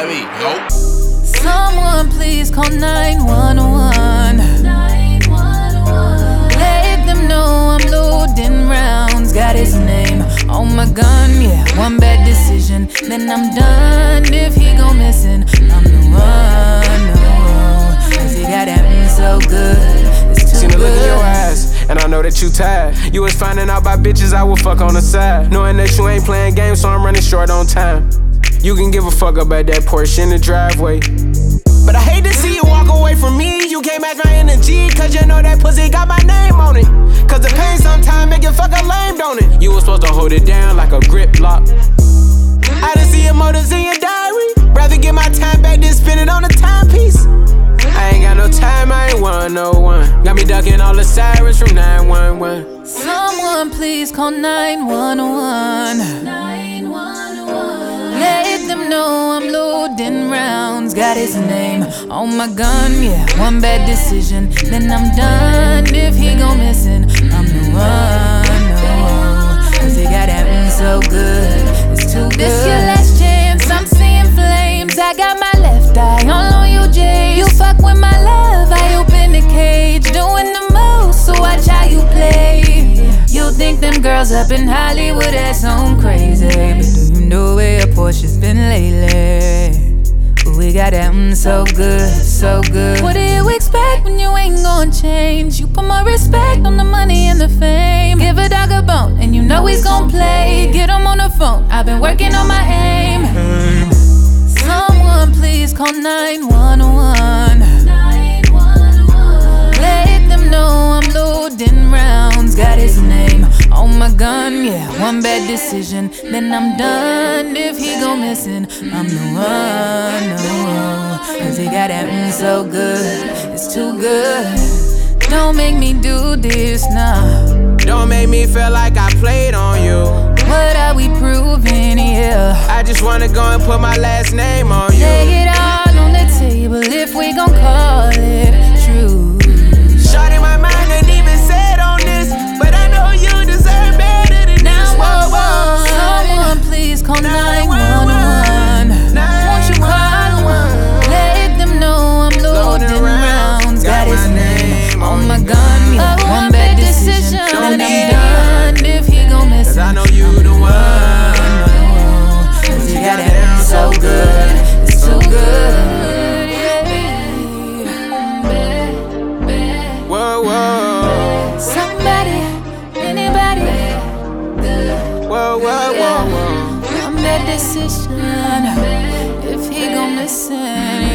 me, yo. Someone please call 911. Let them know I'm loading rounds. Got his name on my gun, yeah. One bad decision, then I'm done. If he go missing, I'm the one, no. Cause he got at me so good. It's too Seen the good. look in your eyes, and I know that you tired. You was finding out by bitches I will fuck on the side. Knowing that you ain't playing games, so I'm running short on time. You can give a fuck about that Porsche in the driveway, but I hate to see you walk away from me. You can't match my energy, cause you know that pussy got my name on it. Cause the pain sometimes make you fuck a lame, don't it? You was supposed to hold it down like a grip lock. I didn't see your motives in your diary. Rather get my time back than spend it on a timepiece. I ain't got no time, I ain't want no one. Got me ducking all the sirens from 911. Someone please call 911. Let them know I'm loading rounds. Got his name on my gun, yeah. One bad decision, then I'm done. If he go missing, I'm the one, no. Cause he got at me so good, it's too good. This your last chance, I'm seeing flames. I got my left eye all on you, Jay. You fuck with my love, I open the cage. Doing the most, so watch how you play. You think them girls up in Hollywood act so crazy, but do you know where your Porsche's been lately? We got that so good, so good. What do you expect when you ain't gon' change? You put more respect on the money and the fame. Give a dog a bone and you know he's gon' play. Get him on the phone, I've been working on my aim. Someone please call 911. Let them know I'm loading rounds. Got his name on my gun, yeah. One bad decision, then I'm done. If he go missing, I'm the one, no. Cause he got at me so good, it's too good. Don't make me do this, nah. Don't make me feel like I played on you. What are we proving here? I just wanna go and put my last name on you. Lay it all on the table if we gon' call it true. Shorty, my mind ain't even set on this, but I know you deserve better than this. Whoa, whoa. Someone please call 911. Won't you call? Let them know I'm loading rounds. Got his name on my gun, yeah. One bad decision, then I'm done. If he gon' miss, Cause I know you the one. cause he got it so good, it's so good. Whoa, whoa. Somebody, anybody. Whoa, whoa, whoa, whoa. One bad decision, if he gon' listen.